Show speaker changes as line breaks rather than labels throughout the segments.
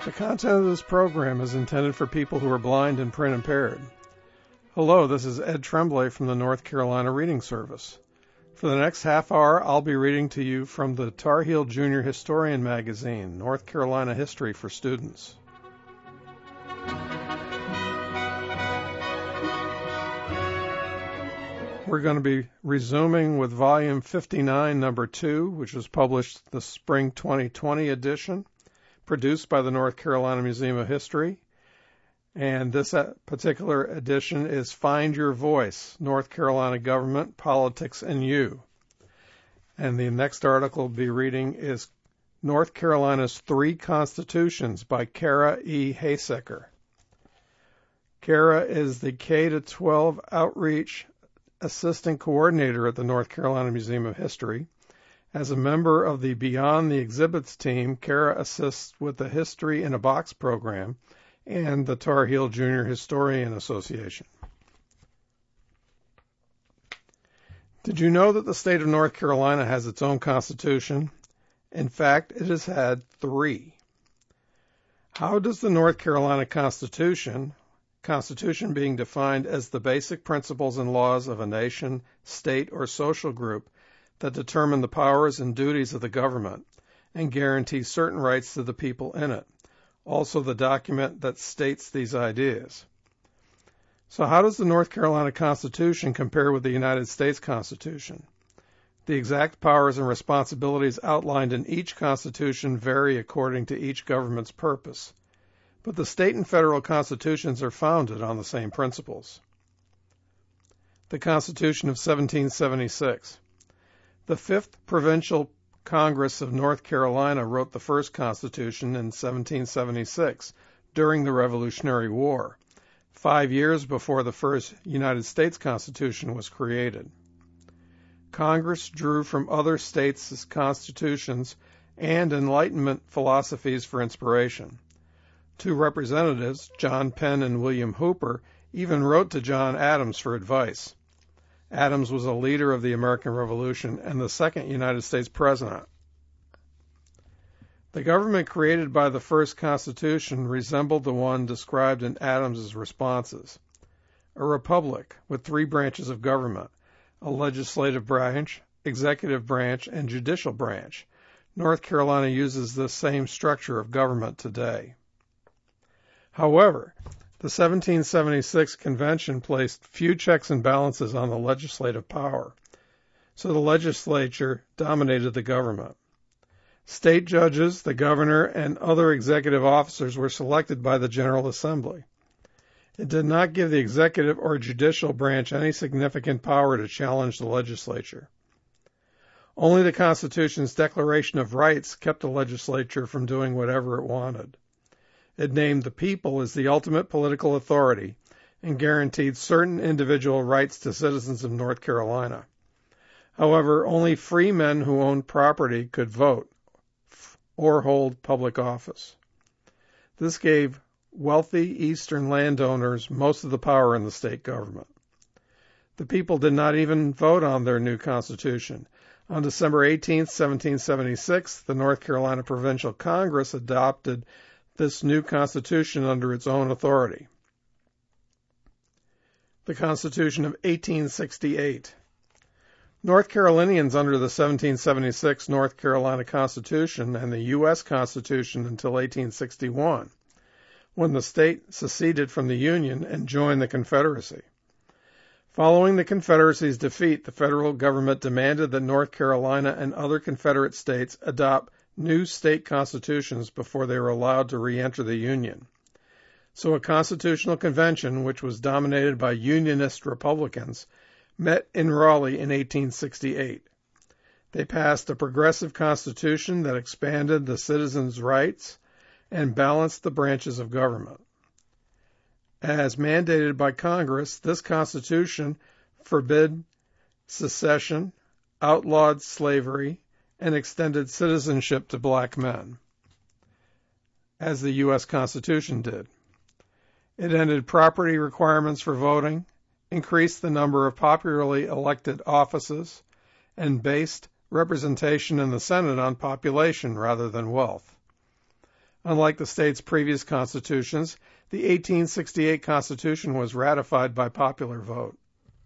The content of this program is intended for people who are blind and print impaired. Hello, this is Ed Tremblay from the North Carolina Reading Service. For the next half hour, I'll be reading to you from the Tar Heel Junior Historian magazine, North Carolina History for Students. We're going to be resuming with volume 59, number 2, which was published the spring 2020 edition, produced by the North Carolina Museum of History. And this particular edition is Find Your Voice, North Carolina Government, Politics, and You. And the next article we'll be reading is North Carolina's Three Constitutions by Kara E. Haysecker. Kara is the K-12 Outreach Assistant Coordinator at the North Carolina Museum of History. As a member of the Beyond the Exhibits team, Kara assists with the History in a Box program and the Tar Heel Junior Historian Association. Did you know that the state of North Carolina has its own constitution? In fact, it has had 3. How does the North Carolina Constitution being defined as the basic principles and laws of a nation, state, or social group that determine the powers and duties of the government and guarantee certain rights to the people in it, also the document that states these ideas. So how does the North Carolina Constitution compare with the United States Constitution? The exact powers and responsibilities outlined in each constitution vary according to each government's purpose, but the state and federal constitutions are founded on the same principles. The Constitution of 1776. The 5th Provincial Congress of North Carolina wrote the first Constitution in 1776 during the Revolutionary War, 5 years before the first United States Constitution was created. Congress drew from other states' constitutions and Enlightenment philosophies for inspiration. 2 representatives, John Penn and William Hooper, even wrote to John Adams for advice. Adams was a leader of the American Revolution and the second United States president. The government created by the first Constitution resembled the one described in Adams's responses. A republic with 3 branches of government, a legislative branch, executive branch, and judicial branch. North Carolina uses this same structure of government today. However, the 1776 convention placed few checks and balances on the legislative power, so the legislature dominated the government. State judges, the governor, and other executive officers were selected by the General Assembly. It did not give the executive or judicial branch any significant power to challenge the legislature. Only the Constitution's Declaration of Rights kept the legislature from doing whatever it wanted. It named the people as the ultimate political authority and guaranteed certain individual rights to citizens of North Carolina. However, only free men who owned property could vote or hold public office. This gave wealthy Eastern landowners most of the power in the state government. The people did not even vote on their new constitution. On December 18, 1776, the North Carolina Provincial Congress adopted this new constitution under its own authority. The Constitution of 1868. North Carolinians under the 1776 North Carolina Constitution and the U.S. Constitution until 1861, when the state seceded from the Union and joined the Confederacy. Following the Confederacy's defeat, the federal government demanded that North Carolina and other Confederate states adopt new state constitutions before they were allowed to re-enter the Union. So a constitutional convention, which was dominated by Unionist Republicans, met in Raleigh in 1868. They passed a progressive constitution that expanded the citizens' rights and balanced the branches of government. As mandated by Congress, this constitution forbid secession, outlawed slavery, and extended citizenship to black men, as the U.S. Constitution did. It ended property requirements for voting, increased the number of popularly elected offices, and based representation in the Senate on population rather than wealth. Unlike the state's previous constitutions, the 1868 Constitution was ratified by popular vote.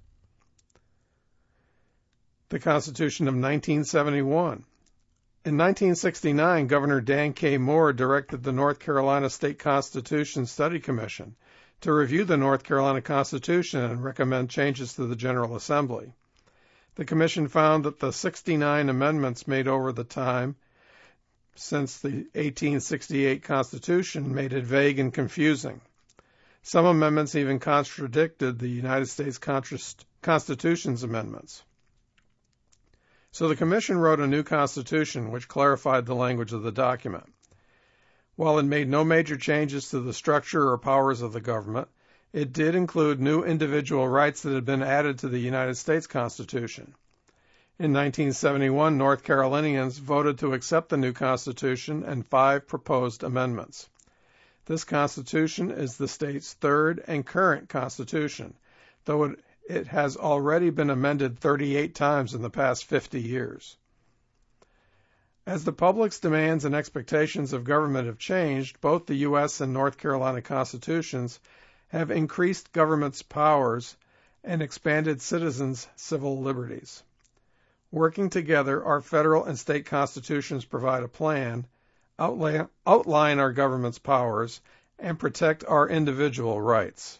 The Constitution of 1971. In 1969, Governor Dan K. Moore directed the North Carolina State Constitution Study Commission to review the North Carolina Constitution and recommend changes to the General Assembly. The commission found that the 69 amendments made over the time since the 1868 Constitution made it vague and confusing. Some amendments even contradicted the United States Constitution's amendments. So the commission wrote a new constitution which clarified the language of the document. While it made no major changes to the structure or powers of the government, it did include new individual rights that had been added to the United States Constitution. In 1971, North Carolinians voted to accept the new Constitution and 5 proposed amendments. This Constitution is the state's third and current Constitution, though it has already been amended 38 times in the past 50 years. As the public's demands and expectations of government have changed, both the U.S. and North Carolina constitutions have increased government's powers and expanded citizens' civil liberties. Working together, our federal and state constitutions provide a plan, outline our government's powers, and protect our individual rights.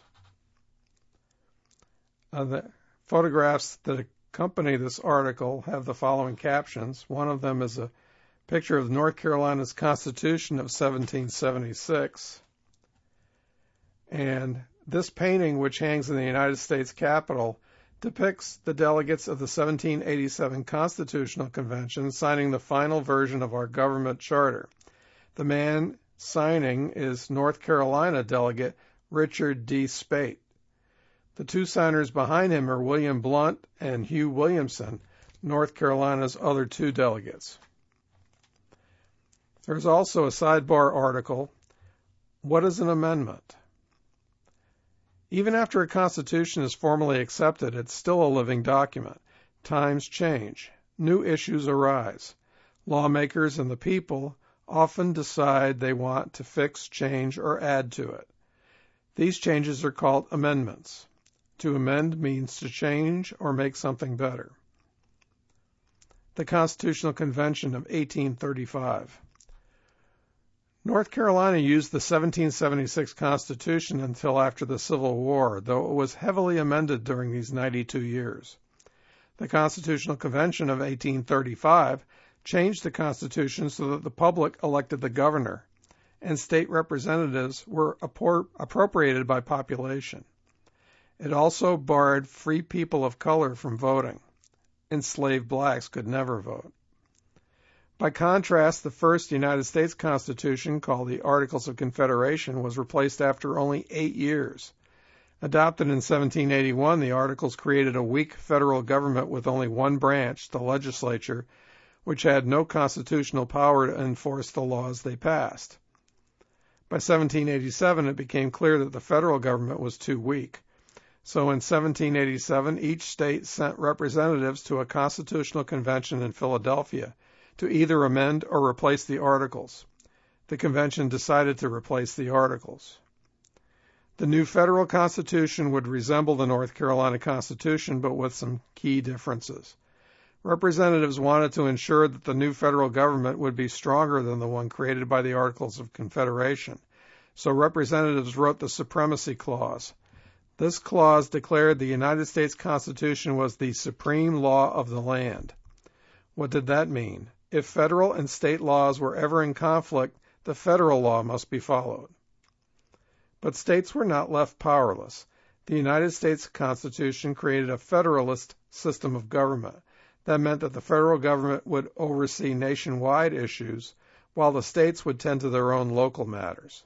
The photographs that accompany this article have the following captions. One of them is a picture of North Carolina's Constitution of 1776. And this painting, which hangs in the United States Capitol, depicts the delegates of the 1787 Constitutional Convention signing the final version of our government charter. The man signing is North Carolina delegate Richard D. Speight. The 2 signers behind him are William Blount and Hugh Williamson, North Carolina's other 2 delegates. There's also a sidebar article, What is an Amendment? Even after a constitution is formally accepted, it's still a living document. Times change. New issues arise. Lawmakers and the people often decide they want to fix, change, or add to it. These changes are called amendments. To amend means to change or make something better. The Constitutional Convention of 1835. North Carolina used the 1776 Constitution until after the Civil War, though it was heavily amended during these 92 years. The Constitutional Convention of 1835 changed the Constitution so that the public elected the governor, and state representatives were appropriated by population. It also barred free people of color from voting. Enslaved blacks could never vote. By contrast, the first United States Constitution, called the Articles of Confederation, was replaced after only 8 years. Adopted in 1781, the Articles created a weak federal government with only one branch, the legislature, which had no constitutional power to enforce the laws they passed. By 1787, it became clear that the federal government was too weak. So in 1787, each state sent representatives to a constitutional convention in Philadelphia to either amend or replace the Articles. The convention decided to replace the Articles. The new federal constitution would resemble the North Carolina Constitution, but with some key differences. Representatives wanted to ensure that the new federal government would be stronger than the one created by the Articles of Confederation, so representatives wrote the Supremacy Clause. This clause declared the United States Constitution was the supreme law of the land. What did that mean? If federal and state laws were ever in conflict, the federal law must be followed. But states were not left powerless. The United States Constitution created a federalist system of government. That meant that the federal government would oversee nationwide issues, while the states would tend to their own local matters.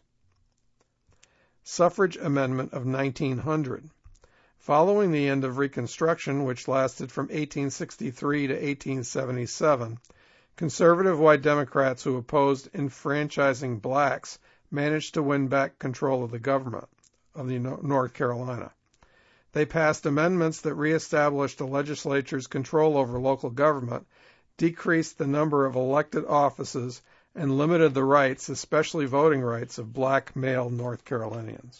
Suffrage Amendment of 1900. Following the end of Reconstruction, which lasted from 1863 to 1877, conservative white Democrats who opposed enfranchising blacks managed to win back control of the government of North Carolina. They passed amendments that reestablished the legislature's control over local government, decreased the number of elected offices, and limited the rights, especially voting rights, of black male North Carolinians.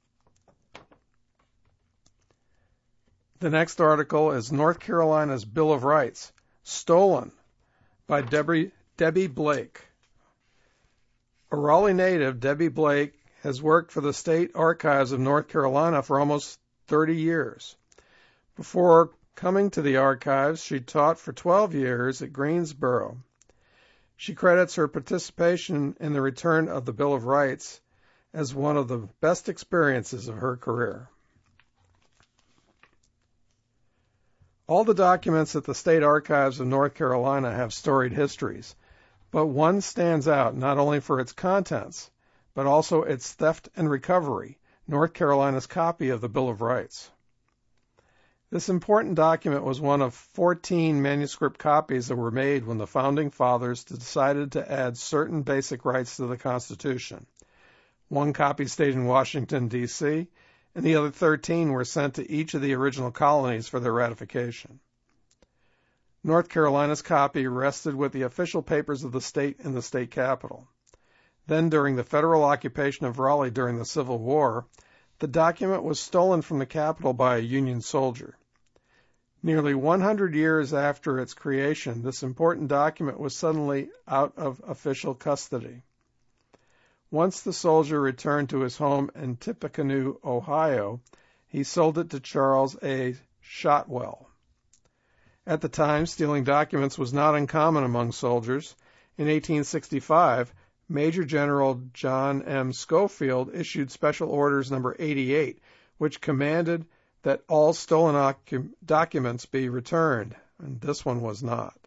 The next article is North Carolina's Bill of Rights, stolen by Debbie Blake. A Raleigh native, Debbie Blake has worked for the State Archives of North Carolina for almost 30 years. Before coming to the archives, she taught for 12 years at Greensboro. She credits her participation in the return of the Bill of Rights as one of the best experiences of her career. All the documents at the State Archives of North Carolina have storied histories, but one stands out not only for its contents, but also its theft and recovery, North Carolina's copy of the Bill of Rights. This important document was one of 14 manuscript copies that were made when the Founding Fathers decided to add certain basic rights to the Constitution. One copy stayed in Washington, D.C., and the other 13 were sent to each of the original colonies for their ratification. North Carolina's copy rested with the official papers of the state in the state capitol. Then, during the federal occupation of Raleigh during the Civil War, the document was stolen from the capitol by a Union soldier. Nearly 100 years after its creation, this important document was suddenly out of official custody. Once the soldier returned to his home in Tippecanoe, Ohio, he sold it to Charles A. Shotwell. At the time, stealing documents was not uncommon among soldiers. In 1865, Major General John M. Schofield issued Special Orders No. 88, which commanded that all stolen documents be returned, and this one was not.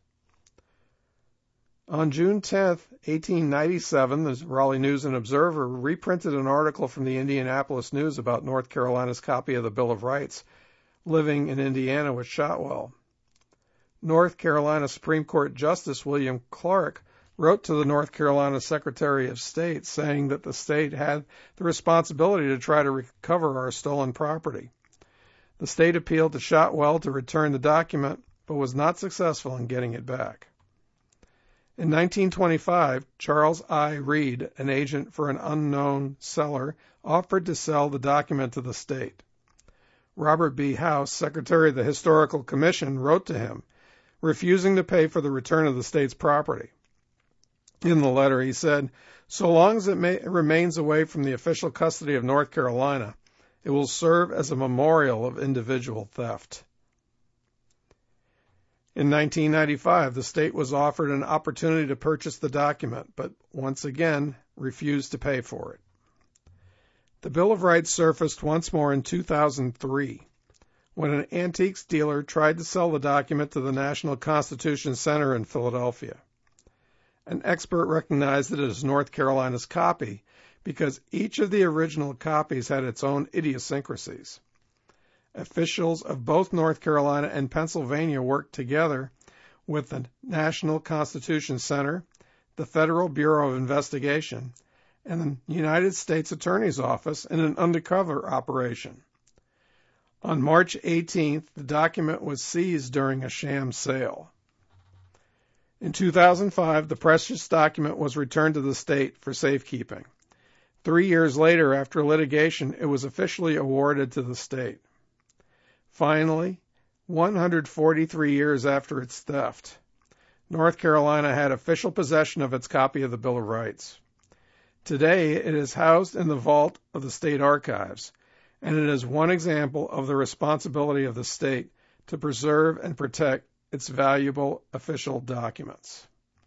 On June 10, 1897, the Raleigh News and Observer reprinted an article from the Indianapolis News about North Carolina's copy of the Bill of Rights, living in Indiana with Shotwell. North Carolina Supreme Court Justice William Clark wrote to the North Carolina Secretary of State saying that the state had the responsibility to try to recover our stolen property. The state appealed to Shotwell to return the document, but was not successful in getting it back. In 1925, Charles I. Reed, an agent for an unknown seller, offered to sell the document to the state. Robert B. House, Secretary of the Historical Commission, wrote to him, refusing to pay for the return of the state's property. In the letter, he said, "So long as it remains away from the official custody of North Carolina, it will serve as a memorial of individual theft." In 1995, the state was offered an opportunity to purchase the document, but once again refused to pay for it. The Bill of Rights surfaced once more in 2003, when an antiques dealer tried to sell the document to the National Constitution Center in Philadelphia. An expert recognized it as North Carolina's copy because each of the original copies had its own idiosyncrasies. Officials of both North Carolina and Pennsylvania worked together with the National Constitution Center, the Federal Bureau of Investigation, and the United States Attorney's Office in an undercover operation. On March 18th, the document was seized during a sham sale. In 2005, the precious document was returned to the state for safekeeping. 3 years later, after litigation, it was officially awarded to the state. Finally, 143 years after its theft, North Carolina had official possession of its copy of the Bill of Rights. Today, it is housed in the vault of the state archives, and it is one example of the responsibility of the state to preserve and protect its valuable official documents.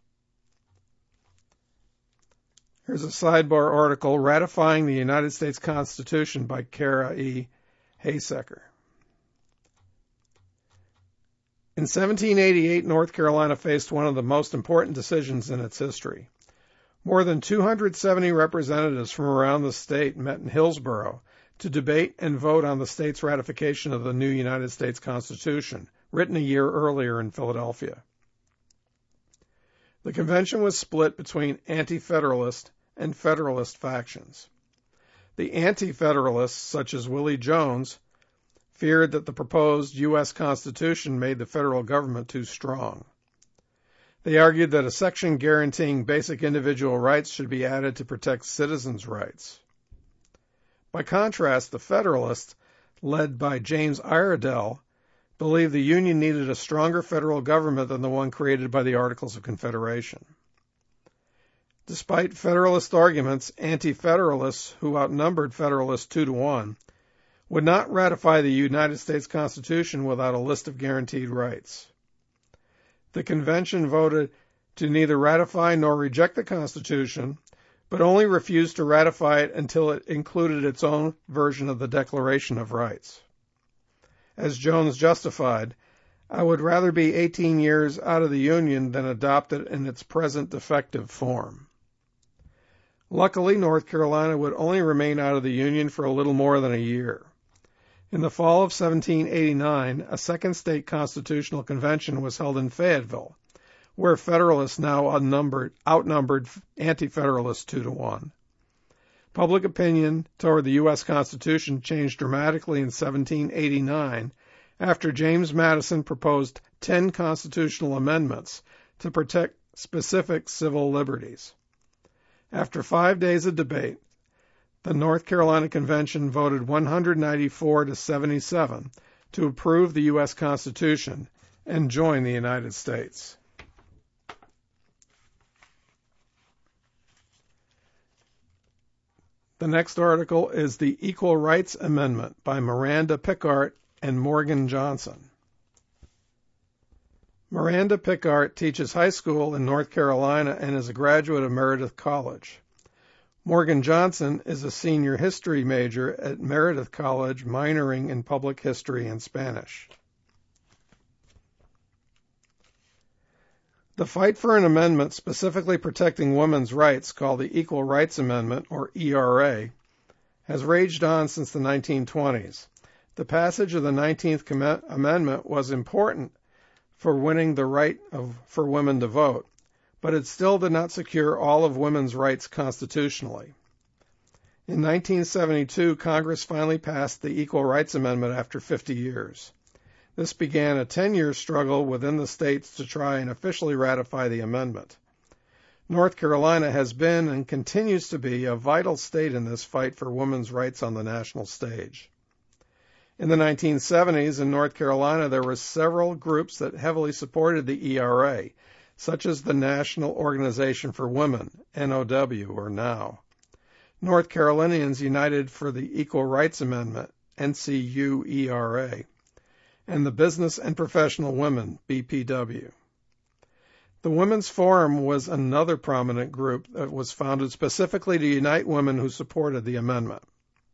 Here's a sidebar article ratifying the United States Constitution by Kara E. Haysecker. In 1788, North Carolina faced one of the most important decisions in its history. More than 270 representatives from around the state met in Hillsborough to debate and vote on the state's ratification of the new United States Constitution, written a year earlier in Philadelphia. The convention was split between anti-federalist and federalist factions. The anti-federalists, such as Willie Jones, feared that the proposed U.S. Constitution made the federal government too strong. They argued that a section guaranteeing basic individual rights should be added to protect citizens' rights. By contrast, the Federalists, led by James Iredell, believed the Union needed a stronger federal government than the one created by the Articles of Confederation. Despite Federalist arguments, Anti-Federalists, who outnumbered Federalists 2-1, would not ratify the United States Constitution without a list of guaranteed rights. The convention voted to neither ratify nor reject the Constitution, but only refused to ratify it until it included its own version of the Declaration of Rights. As Jones justified, "I would rather be 18 years out of the Union than adopt it in its present defective form." Luckily, North Carolina would only remain out of the Union for a little more than a year. In the fall of 1789, a second state constitutional convention was held in Fayetteville, where Federalists now outnumbered Anti-Federalists 2-1. Public opinion toward the U.S. Constitution changed dramatically in 1789 after James Madison proposed 10 constitutional amendments to protect specific civil liberties. After 5 days of debate, the North Carolina Convention voted 194 to 77 to approve the U.S. Constitution and join the United States. The next article is the Equal Rights Amendment by Miranda Pickart and Morgan Johnson. Miranda Pickart teaches high school in North Carolina and is a graduate of Meredith College. Morgan Johnson is a senior history major at Meredith College, minoring in public history and Spanish. The fight for an amendment specifically protecting women's rights, called the Equal Rights Amendment, or ERA, has raged on since the 1920s. The passage of the 19th Amendment was important for winning the right for women to vote, but it still did not secure all of women's rights constitutionally. In 1972, Congress finally passed the Equal Rights Amendment after 50 years. This began a 10-year struggle within the states to try and officially ratify the amendment. North Carolina has been and continues to be a vital state in this fight for women's rights on the national stage. In the 1970s in North Carolina, there were several groups that heavily supported the ERA, such as the National Organization for Women, NOW, or NOW. North Carolinians United for the Equal Rights Amendment, NCUERA, and the Business and Professional Women, BPW. The Women's Forum was another prominent group that was founded specifically to unite women who supported the amendment.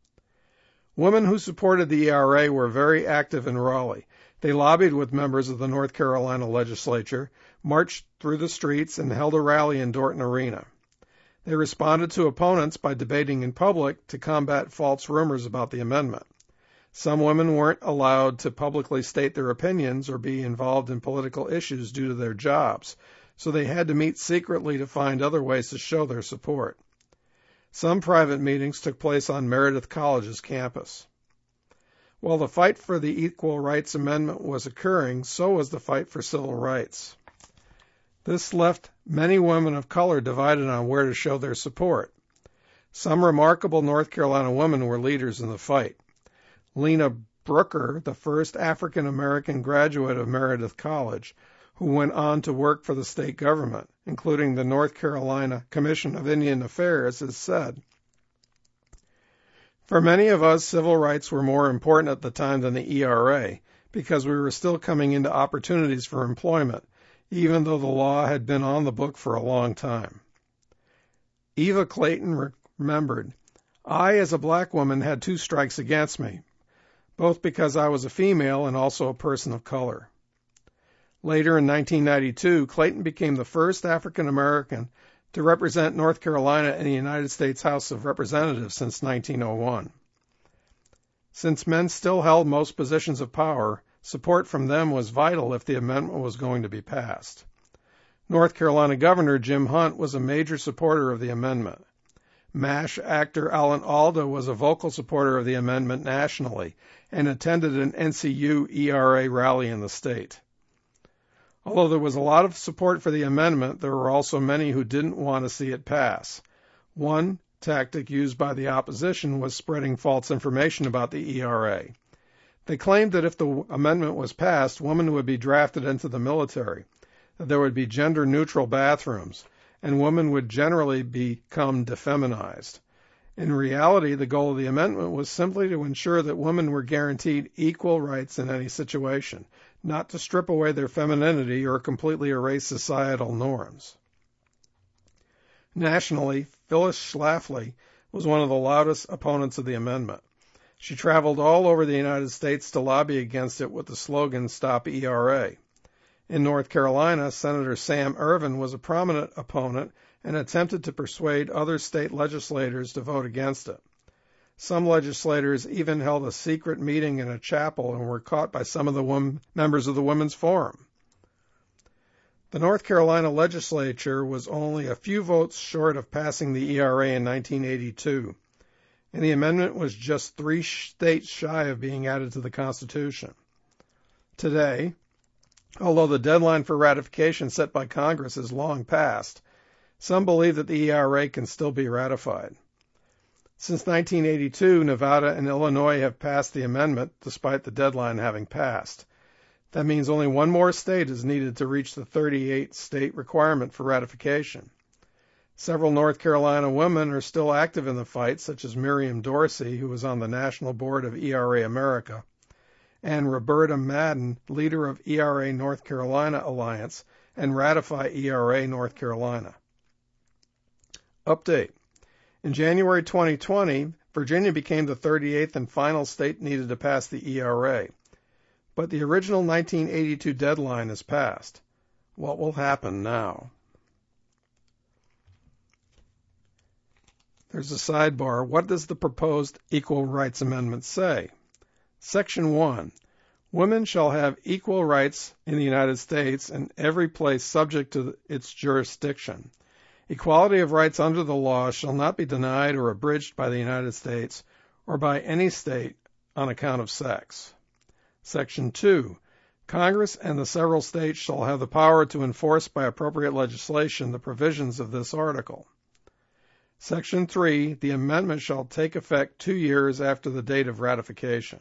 Women who supported the ERA were very active in Raleigh. They lobbied with members of the North Carolina legislature, marched through the streets, and held a rally in Dorton Arena. They responded to opponents by debating in public to combat false rumors about the amendment. Some women weren't allowed to publicly state their opinions or be involved in political issues due to their jobs, so they had to meet secretly to find other ways to show their support. Some private meetings took place on Meredith College's campus. While the fight for the Equal Rights Amendment was occurring, so was the fight for civil rights. This left many women of color divided on where to show their support. Some remarkable North Carolina women were leaders in the fight. Lena Brooker, the first African-American graduate of Meredith College, who went on to work for the state government, including the North Carolina Commission of Indian Affairs, has said, "For many of us, civil rights were more important at the time than the ERA, because we were still coming into opportunities for employment, even though the law had been on the book for a long time." Eva Clayton remembered, "I, as a black woman, had 2 strikes against me, both because I was a female and also a person of color." Later in 1992, Clayton became the first African American to represent North Carolina in the United States House of Representatives since 1901. Since men still held most positions of power, support from them was vital if the amendment was going to be passed. North Carolina Governor Jim Hunt was a major supporter of the amendment. MASH actor Alan Alda was a vocal supporter of the amendment nationally and attended an NCU ERA rally in the state. Although there was a lot of support for the amendment, there were also many who didn't want to see it pass. One tactic used by the opposition was spreading false information about the ERA. They claimed that if the amendment was passed, women would be drafted into the military, that there would be gender-neutral bathrooms, and women would generally become defeminized. In reality, the goal of the amendment was simply to ensure that women were guaranteed equal rights in any situation, not to strip away their femininity or completely erase societal norms. Nationally, Phyllis Schlafly was one of the loudest opponents of the amendment. She traveled all over the United States to lobby against it with the slogan, "Stop ERA." In North Carolina, Senator Sam Ervin was a prominent opponent and attempted to persuade other state legislators to vote against it. Some legislators even held a secret meeting in a chapel and were caught by some of the members of the Women's Forum. The North Carolina legislature was only a few votes short of passing the ERA in 1982, and the amendment was just 3 states shy of being added to the Constitution. Today, although the deadline for ratification set by Congress is long past, some believe that the ERA can still be ratified. Since 1982, Nevada and Illinois have passed the amendment despite the deadline having passed. That means only one more state is needed to reach the 38-state requirement for ratification. Several North Carolina women are still active in the fight, such as Miriam Dorsey, who was on the National Board of ERA America, and Roberta Madden, leader of ERA North Carolina Alliance and Ratify ERA North Carolina. Update. In January 2020, Virginia became the 38th and final state needed to pass the ERA. But the original 1982 deadline is passed. What will happen now? There's a sidebar. What does the proposed Equal Rights Amendment say? Section 1. Women shall have equal rights in the United States in every place subject to its jurisdiction. Equality of rights under the law shall not be denied or abridged by the United States or by any state on account of sex. Section 2. Congress and the several states shall have the power to enforce by appropriate legislation the provisions of this article. Section 3. The amendment shall take effect 2 years after the date of ratification.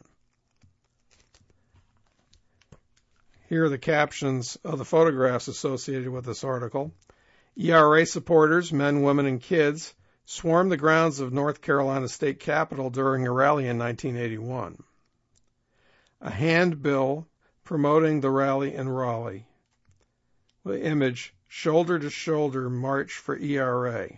Here are the captions of the photographs associated with this article. ERA supporters, men, women, and kids, swarmed the grounds of North Carolina State Capitol during a rally in 1981. A handbill promoting the rally in Raleigh. The image, shoulder to shoulder march for ERA.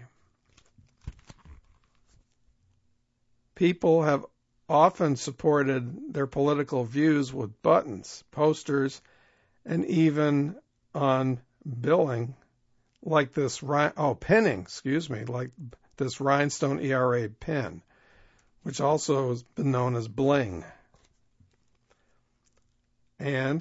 People have often supported their political views with buttons, posters, and even on billing, like this, pinning, like this rhinestone ERA pin, which also has been known as bling. And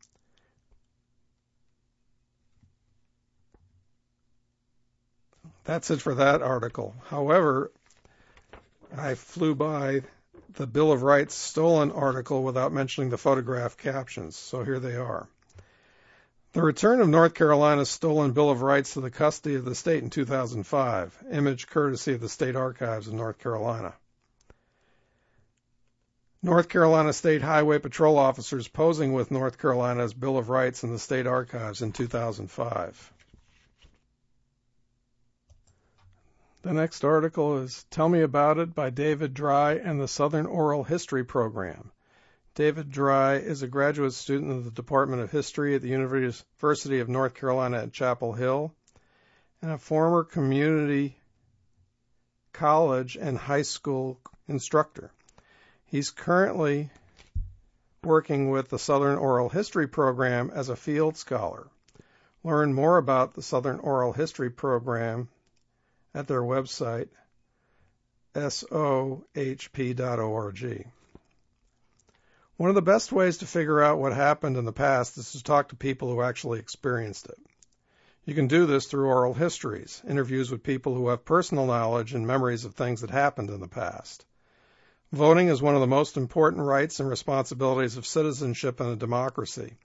that's it for that article. However, I flew by the Bill of Rights stolen article without mentioning the photograph captions, so here they are. The return of North Carolina's stolen Bill of Rights to the custody of the state in 2005, image courtesy of the State Archives of North Carolina. North Carolina State Highway Patrol officers posing with North Carolina's Bill of Rights in the State Archives in 2005. The next article is Tell Me About It by David Dry and the Southern Oral History Program. David Dry is a graduate student of the Department of History at the University of North Carolina at Chapel Hill and a former community college and high school instructor. He's currently working with the Southern Oral History Program as a field scholar. Learn more about the Southern Oral History Program at their website, sohp.org. One of the best ways to figure out what happened in the past is to talk to people who actually experienced it. You can do this through oral histories, interviews with people who have personal knowledge and memories of things that happened in the past. Voting is one of the most important rights and responsibilities of citizenship in a democracy,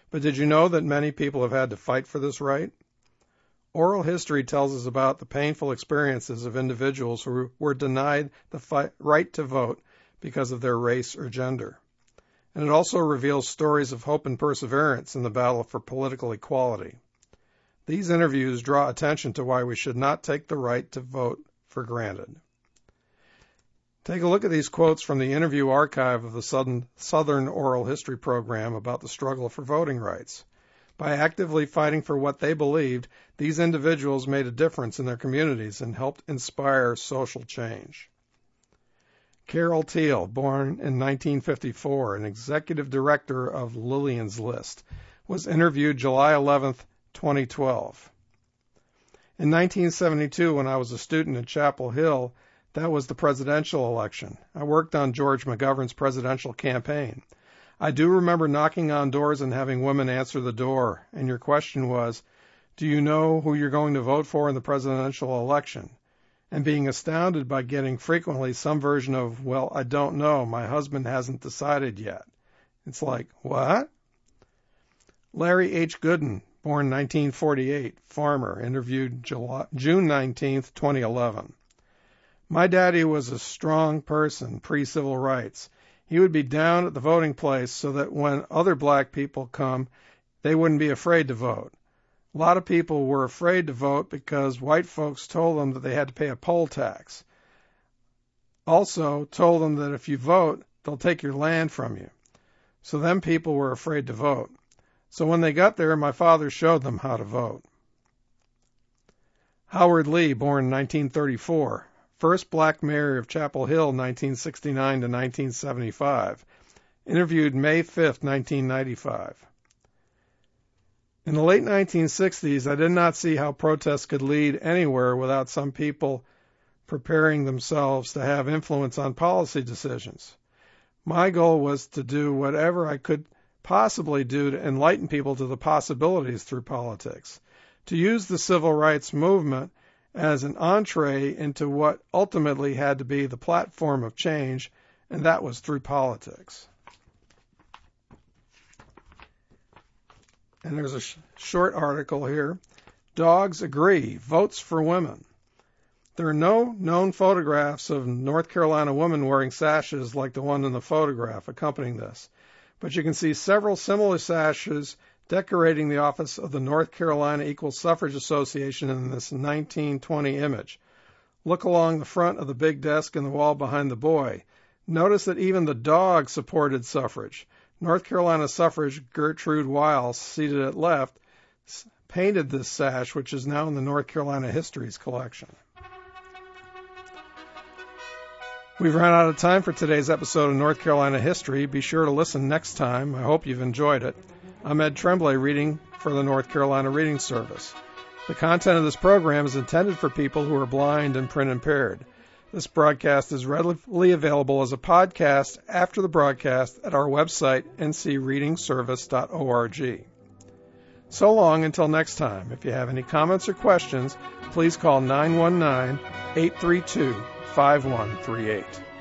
But did you know that many people have had to fight for this right? Oral history tells us about the painful experiences of individuals who were denied the right to vote because of their race or gender. And it also reveals stories of hope and perseverance in the battle for political equality. These interviews draw attention to why we should not take the right to vote for granted. Take a look at these quotes from the interview archive of the Southern Oral History Program about the struggle for voting rights. By actively fighting for what they believed, these individuals made a difference in their communities and helped inspire social change. Carol Teal, born in 1954 and executive director of Lillian's List, was interviewed July 11, 2012. In 1972, when I was a student at Chapel Hill, that was the presidential election. I worked on George McGovern's presidential campaign. I do remember knocking on doors and having women answer the door, and your question was, do you know who you're going to vote for in the presidential election? And being astounded by getting frequently some version of, well, I don't know, my husband hasn't decided yet. It's like, what? Larry H. Gooden, born 1948, farmer, interviewed June 19, 2011. My daddy was a strong person, pre-civil rights. He would be down at the voting place so that when other black people come, they wouldn't be afraid to vote. A lot of people were afraid to vote because white folks told them that they had to pay a poll tax. Also told them that if you vote, they'll take your land from you. So them people were afraid to vote. So when they got there, my father showed them how to vote. Howard Lee, born in 1934, first black mayor of Chapel Hill, 1969 to 1975, interviewed May 5, 1995. In the late 1960s, I did not see how protests could lead anywhere without some people preparing themselves to have influence on policy decisions. My goal was to do whatever I could possibly do to enlighten people to the possibilities through politics, to use the civil rights movement as an entree into what ultimately had to be the platform of change, and that was through politics. And there's a short article here. Dogs agree. Votes for women. There are no known photographs of North Carolina women wearing sashes like the one in the photograph accompanying this, but you can see several similar sashes decorating the office of the North Carolina Equal Suffrage Association in this 1920 image. Look along the front of the big desk and the wall behind the boy. Notice that even the dog supported suffrage. North Carolina suffrage Gertrude Wiles, seated at left, painted this sash, which is now in the North Carolina Histories collection. We've run out of time for today's episode of North Carolina History. Be sure to listen next time. I hope you've enjoyed it. I'm Ed Tremblay, reading for the North Carolina Reading Service. The content of this program is intended for people who are blind and print impaired. This broadcast is readily available as a podcast after the broadcast at our website, ncreadingservice.org. So long until next time. If you have any comments or questions, please call 919-832-5138.